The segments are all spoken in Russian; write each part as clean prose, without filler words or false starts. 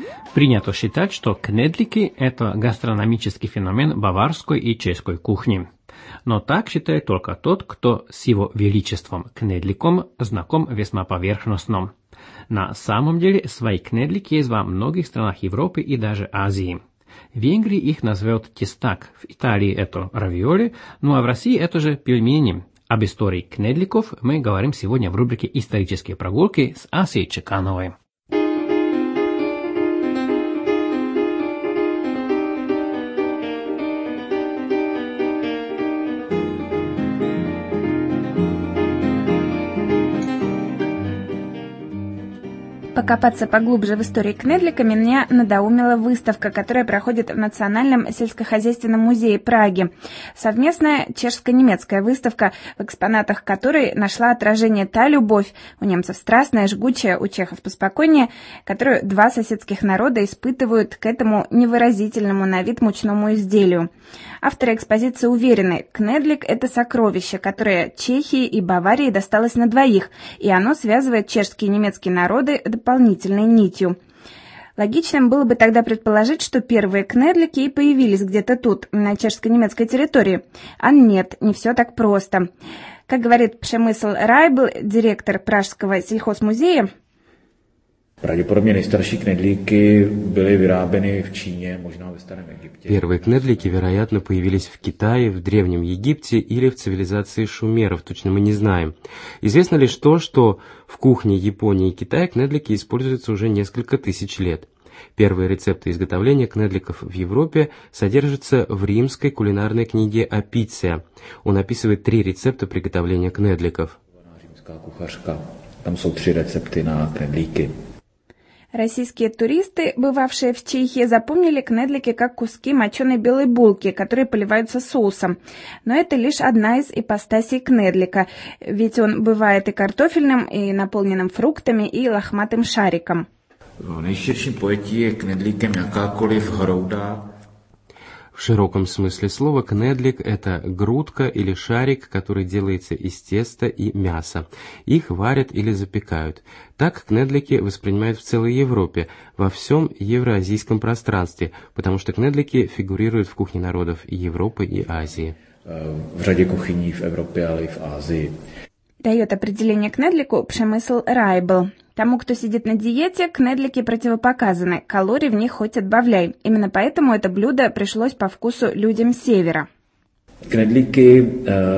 Принято считать, что кнедлики – это гастрономический феномен баварской и чешской кухни. Но так считает только тот, кто с его величеством кнедликом знаком весьма поверхностно. На самом деле свои кнедлики есть во многих странах Европы и даже Азии. В Венгрии их называют тестак, в Италии это равиоли, ну а в России это же пельмени. Об истории кнедликов мы говорим сегодня в рубрике «Исторические прогулки» с Асей Чекановой. Покопаться поглубже в истории кнедлика меня надоумила выставка, которая проходит в Национальном сельскохозяйственном музее Праги. Совместная чешско-немецкая выставка, в экспонатах которой нашла отражение та любовь, у немцев страстная, жгучая, у чехов поспокойнее, которую два соседских народа испытывают к этому невыразительному на вид мучному изделию. Авторы экспозиции уверены, кнедлик – это сокровище, которое Чехии и Баварии досталось на двоих, и оно связывает чешские и немецкие народы дополнительной нитью. Логичным было бы тогда предположить, что первые кнедлики и появились где-то тут, на чешско-немецкой территории. А нет, не все так просто. Как говорит Přemysl Райбл, директор Пражского сельхозмузея, Pravděpodobně nejstarší knedlíky byly vyráběny v Číně, možná ve starém Egyptě. Первые кнедлики, вероятно, появились в Китае, в Древнем Египте или в цивилизации шумеров, точно мы не знаем. Известно лишь то, что в кухне Японии и Китая кнедлики используются уже несколько тысяч лет. Первые рецепты изготовления кнедликов в Европе содержатся в римской кулинарной книге Апиция. Он описывает 3 рецепта приготовления кнедликов. Римская кухарка. Там jsou 3 рецепты на knedlíky. Российские туристы, бывавшие в Чехии, запомнили кнедлики как куски моченой белой булки, которые поливаются соусом. Но это лишь одна из ипостасей кнедлика, ведь он бывает и картофельным, и наполненным фруктами, и лохматым шариком. В nejširším pojetí je knedlíkem jakákoliv hrouda. В широком смысле слова кнедлик – это грудка или шарик, который делается из теста и мяса. Их варят или запекают. Так кнедлики воспринимают в целой Европе, во всем евроазийском пространстве, потому что кнедлики фигурируют в кухне народов Европы и Азии. В řadě kuchyní v Evropě, ale i v Ázii. Дает определение кнедлику Přemysl Райбл. Тому, кто сидит на диете, кнедлики противопоказаны, калорий в них хоть отбавляй. Именно поэтому это блюдо пришлось по вкусу людям севера. Knedlíky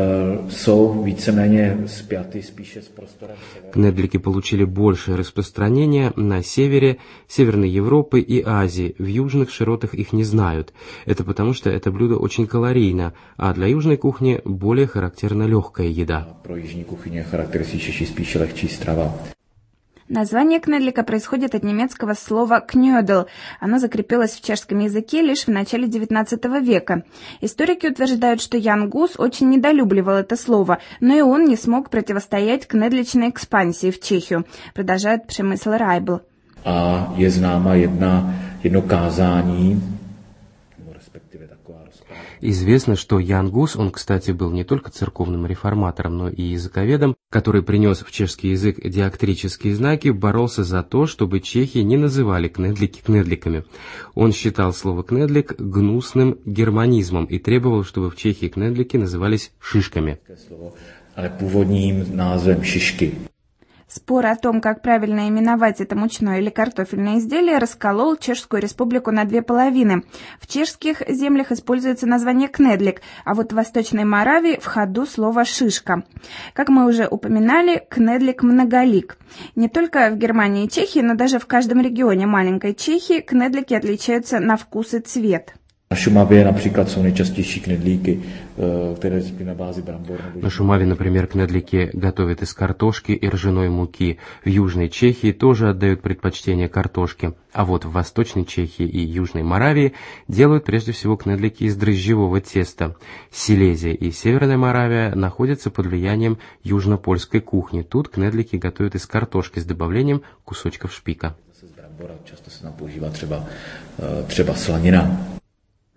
jsou víceméně spjaty spíše s prostorem severu. Кнедлики получили большее распространение на севере Северной Европы и Азии. В южных широтах их не знают. Это потому, что это блюдо очень калорийно, а для южной кухни более характерна легкая еда. Pro jižní kuchyně je charakterističtější spíše lehčí strava. Название кнедлика происходит от немецкого слова «кнёдл». Оно закрепилось в чешском языке лишь в начале XIX века. Историки утверждают, что Ян Гус очень недолюбливал это слово, но и он не смог противостоять кнедличной экспансии в Чехию, продолжает Přemysl Райбл. A je známa jedno kázání, respektive taková rozpráva. Известно, что Ян Гус, он, кстати, был не только церковным реформатором, но и языковедом, который принес в чешский язык диактрические знаки, боролся за то, чтобы чехи не называли кнедлики кнедликами. Он считал слово «кнедлик» гнусным германизмом и требовал, чтобы в Чехии кнедлики назывались шишками. Ale původním názvem šišky. Спор о том, как правильно именовать это мучное или картофельное изделие, расколол Чешскую республику на 2 половины. В чешских землях используется название кнедлик, а вот в Восточной Моравии в ходу слово шишка. Как мы уже упоминали, кнедлик многолик. Не только в Германии и Чехии, но даже в каждом регионе маленькой Чехии кнедлики отличаются на вкус и цвет. Na Šumavě například jsou nejčastější knedlíky, které jsou na bázi brambor. На Шумаве, например, кнедлики готовят из картошки и ржаной муки. В Южной Чехии тоже отдают предпочтение картошке. А вот в Восточной Чехии и Южной Моравии делают прежде всего кнедлики из дрожжевого теста. Силезия и Северная Моравия находятся под влиянием южнопольской кухни. Тут кнедлики готовят из картошки с добавлением кусочков шпика. Často se tam používá třeba slanina.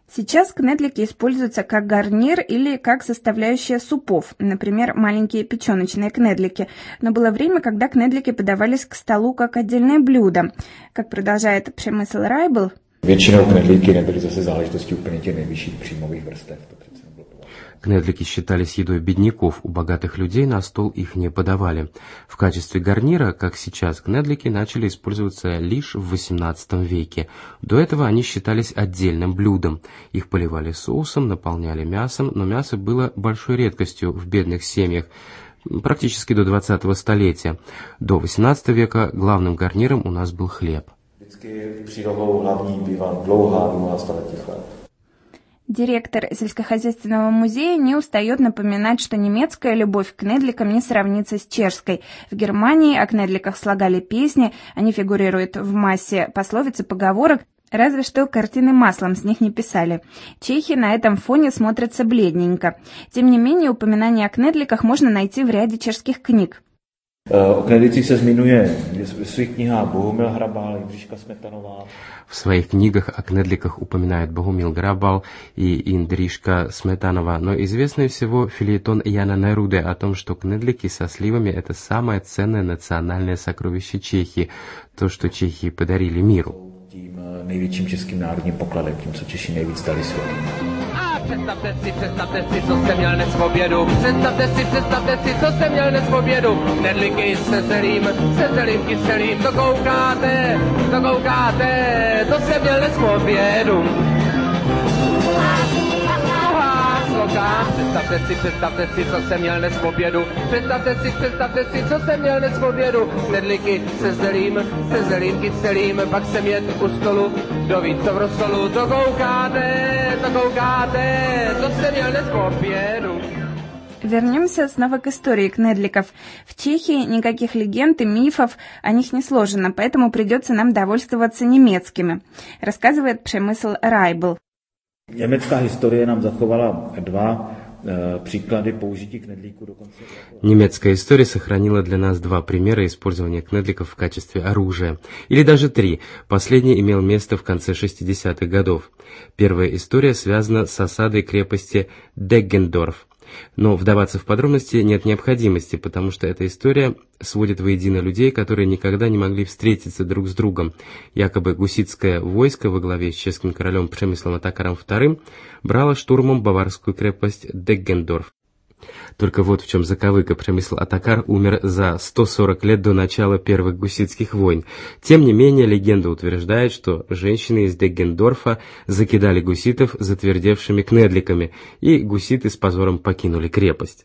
Сейчас кнедлики используются как гарнир или как составляющая супов, например, маленькие печеночные кнедлики. Но было время, когда кнедлики подавались к столу как отдельное блюдо. Как продолжает Přemysl Rajbl, Většinou knedlíky nebyly zase záležitostí úplně těch nejvyšších příjmových vrstev. Кнедлики считались едой бедняков, у богатых людей на стол их не подавали. В качестве гарнира, как сейчас, кнедлики начали использоваться лишь в XVIII веке. До этого они считались отдельным блюдом. Их поливали соусом, наполняли мясом, но мясо было большой редкостью в бедных семьях, практически до 20-го столетия. До XVIII века главным гарниром у нас был хлеб. Директор сельскохозяйственного музея не устает напоминать, что немецкая любовь к кнедликам не сравнится с чешской. В Германии о кнедликах слагали песни, они фигурируют в массе пословиц и поговорок, разве что картины маслом с них не писали. Чехи на этом фоне смотрятся бледненько. Тем не менее, упоминания о кнедликах можно найти в ряде чешских книг. O knedlicích se zmiňuje v svých knihách Bohumil Hrabal, Jindřiška Smetanová. В своих книгах о кнедликах упоминают Богумил Грабал и Индришка Сметанова, но известнее всего фельетон Яна Неруде о том, что кнедлики со сливами – это самое ценное национальное сокровище Чехии, то, что Чехии подарили миру. Tím největším českým národním pokladem, tím, co Češi nejvíc dali světu. Představte si, co jste měl dnes v obědu. Představte si, co jste měl dnes v obědu. Knedliky se zelím kyselým. To koukáte, to jste měl dnes v obědu. Představte si, co jsem měl dnes v obědu. Představte si, co jsem měl dnes v obědu. Knedliky se zelím kyselým, pak jsem jet u stolu, kdo ví, co v rosolu. To koukáte, to jsem měl dnes v obědu. Вернемся снова к истории кнедликов. В Чехии никаких легенд и мифов о них не сложено, поэтому придется нам довольствоваться немецкими, рассказывает Přemysl Rajbl. Německá historie nám zachovala dva příklady použití knedlíku dokonce. Немецкая история сохранила для нас два примера использования кнедликов в качестве оружия. Или даже три. Последний имел место в конце 60-х годов. Первая история связана с осадой крепости Деггендорф. Но вдаваться в подробности нет необходимости, потому что эта история сводит воедино людей, которые никогда не могли встретиться друг с другом. Якобы гуситское войско во главе с чешским королем Přemyslом Атакаром II брало штурмом баварскую крепость Деггендорф. Только вот в чем заковыка: Přemysl Атакар умер за 140 лет до начала первых гуситских войн. Тем не менее, легенда утверждает, что женщины из Деггендорфа закидали гуситов затвердевшими кнедликами, и гуситы с позором покинули крепость.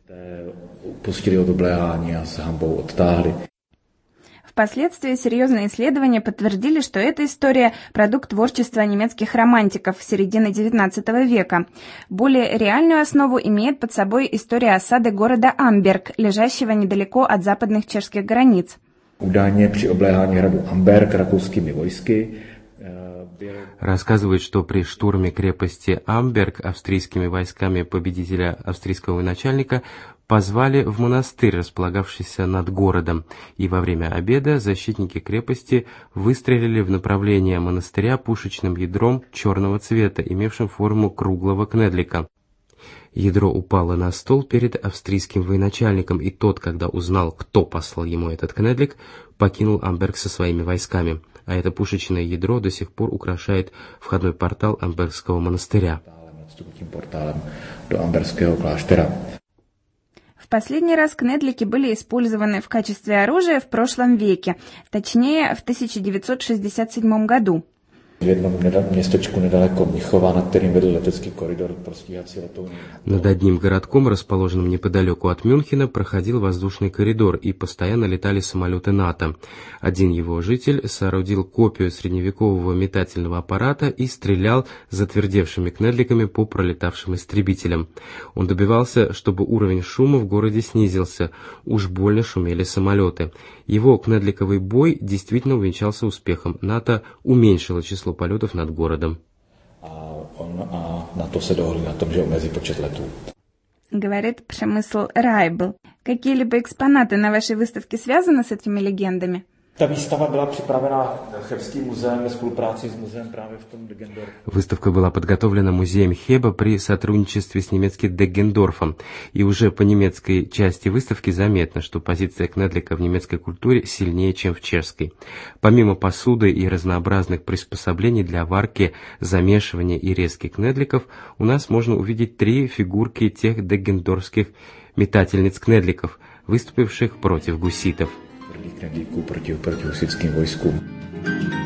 Впоследствии серьезные исследования подтвердили, что эта история – продукт творчества немецких романтиков середины XIX века. Более реальную основу имеет под собой история осады города Амберг, лежащего недалеко от западных чешских границ. Údajně při obléhání hradu Amberg rakouskými vojsky рассказывает, что при штурме крепости Амберг австрийскими войсками победителя австрийского военачальника позвали в монастырь, располагавшийся над городом, и во время обеда защитники крепости выстрелили в направление монастыря пушечным ядром черного цвета, имевшим форму круглого кнедлика. Ядро упало на стол перед австрийским военачальником, и тот, когда узнал, кто послал ему этот кнедлик, покинул Амберг со своими войсками. А это пушечное ядро до сих пор украшает входной портал Амбергского монастыря. В последний раз кнедлики были использованы в качестве оружия в прошлом веке, точнее в 1967 году. V jednom městečku nedaleko Mnichova, nad kterým vedl letecký koridor pro stíhací letouny. Над одним городком, расположенным неподалеку от Мюнхена, проходил воздушный коридор, и постоянно летали самолеты НАТО. Один его житель соорудил копию средневекового метательного аппарата и стрелял затвердевшими кнедликами по пролетавшим истребителям. Он добивался, чтобы уровень шума в городе снизился, уж больно шумели самолеты. Его кнедликовый бой действительно увенчался успехом. НАТО уменьшило число полетов над городом. Говорит Přemysl Rajbl. Какие-либо экспонаты на вашей выставке связаны с этими легендами? Ta výstava byla připravena Chebským muzeem ve spolupráci s muzeem právě v tom Deggendorfu. Выставка была подготовлена музеем Хеба при сотрудничестве с немецким Деггендорфом, и уже по немецкой части выставки заметно, что позиция Кнедлика в немецкой культуре сильнее, чем в чешской. Помимо посуды и разнообразных приспособлений для варки, замешивания и резки кнедликов, у нас можно увидеть 3 фигурки тех деггендорфских метательниц кнедликов, выступивших против гуситов. Knedlíků proti husitským vojskům.